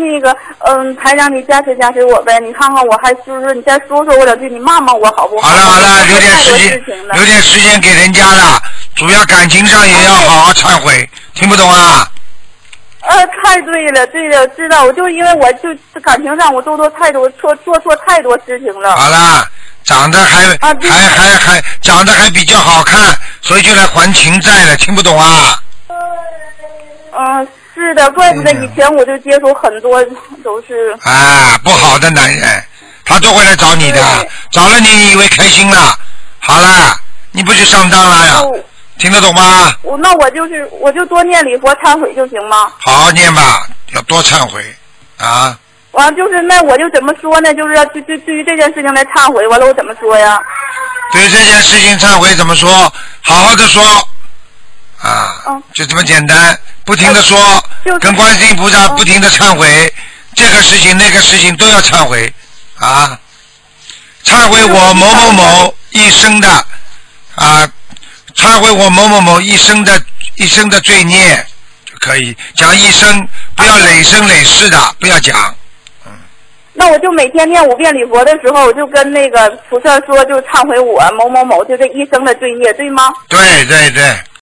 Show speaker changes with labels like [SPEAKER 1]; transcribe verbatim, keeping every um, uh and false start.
[SPEAKER 1] 那个，嗯，台长，你加持加持我呗，你看看我还就是你再说说我两句，你骂骂我好不好？
[SPEAKER 2] 好了好了，留点时间，留点时间给人家了，主要感情上也要好好忏悔，听不懂啊？
[SPEAKER 1] 呃，太对了，对了，知道，我就因为我就感情上我做错太多错做错太多事情了。
[SPEAKER 2] 好了，长得还、啊、还还还长得还比较好看，所以就来还情债了，听不懂啊？
[SPEAKER 1] 嗯、呃，是的，怪不得以前我就接触很多都是
[SPEAKER 2] 啊不好的男人，他都会来找你的，找了你你以为开心了，好了，你不就上当了呀？听得懂吗？
[SPEAKER 1] 我那我就是我就多念礼佛忏悔就行吗？
[SPEAKER 2] 好好念吧，要多忏悔啊！
[SPEAKER 1] 完就是那我就怎么说呢？就是要对对对于这件事情来忏悔，完了我怎么说呀？
[SPEAKER 2] 对这件事情忏悔怎么说？好好的说啊，嗯、就这么简单，不停的说，呃、跟观世音菩萨不停的忏悔，嗯、这个事情那个事情都要忏悔啊！忏悔我某某某一生的啊。忏悔我某某某一生的一生的罪孽就可以讲一生，不要累生累世的，不要讲。嗯。
[SPEAKER 1] 那我就每天念五遍礼佛的时候，我就跟那个菩萨说，就忏悔我某某某就这一生的罪孽，对吗？
[SPEAKER 2] 对对对。